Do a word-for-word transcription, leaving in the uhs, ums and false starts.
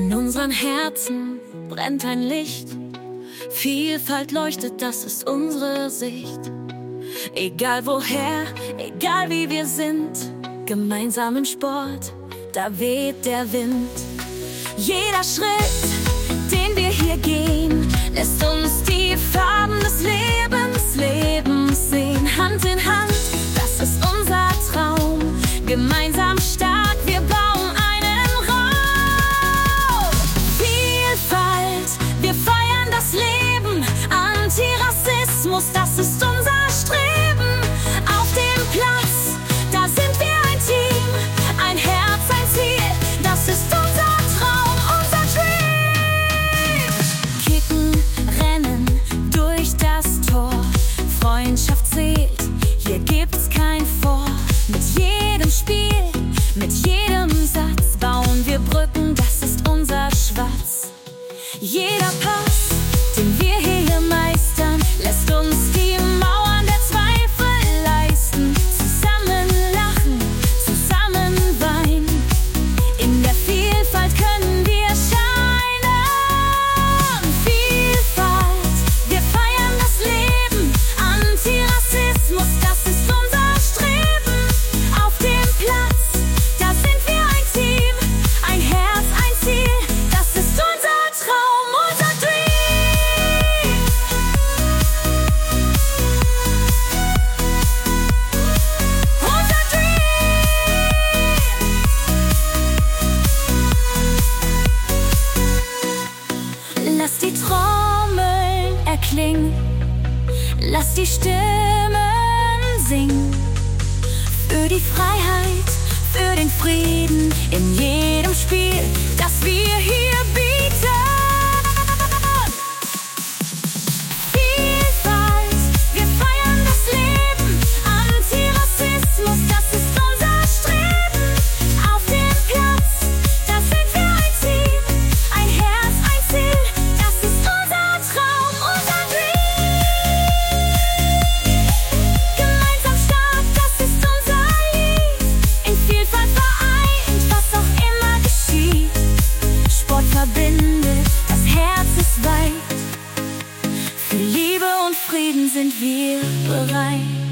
In unseren Herzen brennt ein Licht. Vielfalt leuchtet, das ist unsere Sicht. Egal woher, egal wie wir sind, gemeinsam im Sport, da weht der Wind. Jeder Schritt, den wir hier gehen, lässt uns die Farben des Lebens, Lebens sehen. Hand in Hand, das ist unser Traum. Gemeinsam stark, wir bauen einen Raum. Vielfalt, wir feiern das Leben. Antirassismus, das ist unser Streben. Auf dem Platz, da sind wir ein Team. Ein Herz, ein Ziel, das ist unser Traum, unser Dream. Kicken, rennen durch das Tor. Freundschaft zählt, hier gibt's kein Vor. Mit jedem Spiel, mit jedem Satz bauen wir Brücken, das ist unser Schwarz. Jeder Pass, den wir hier meistern, lässt uns die Mauern der Zweifel leisten. Zusammen lachen, zusammen weinen, in der Vielfalt können wir scheinen. Vielfalt, wir feiern das Leben. Antirassismus, das ist unser Streben. Auf dem Platz, da sind wir ein Team. Ein Herz, ein Ziel, das ist unser Traum, unser Dream. Unser Dream. Lass die Trommeln erklingen, lass die Stimmen singen. Für die Freiheit, für den Frieden, in jedem Spiel, das wir hier bieten. Vielfalt, wir feiern das Leben. Antirassismus, das ist unser Streben. Auf dem Platz, da sind wir ein Team. Ein Herz, ein Ziel, das ist unser Traum, unser Dream. Gemeinsam stark, das ist unser Lied. In Vielfalt vereint, was auch immer geschieht. Sport verbindet, das Herz ist weit. Für Liebe und Frieden sind wir bereit.